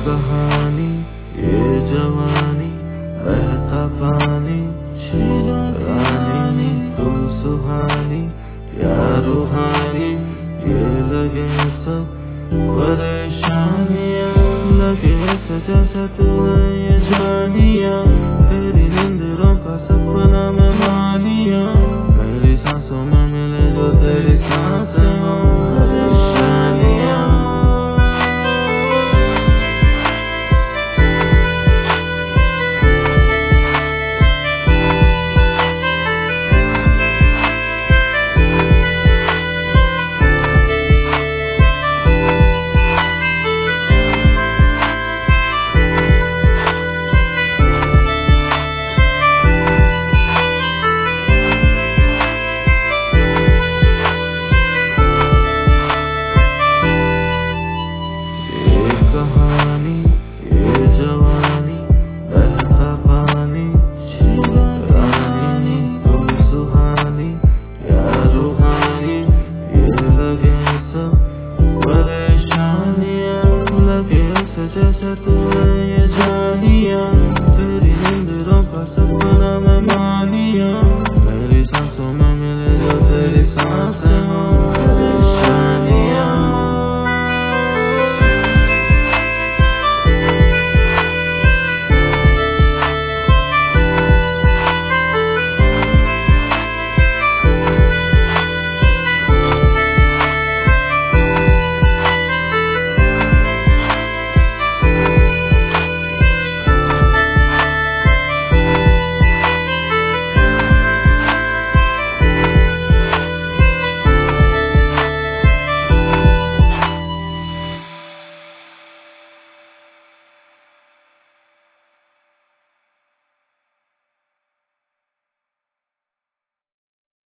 कहानी ये जवानी बहता पानी रानी तू सुहानी या रूहानी ये लगे सब परेशानियां लगे जैसे तूने ये जानिया तेरी नींदरों का सपना मैं मानिया मेरी सांसों में मिले जो तेरी सांसें हो परेशानियां कहानी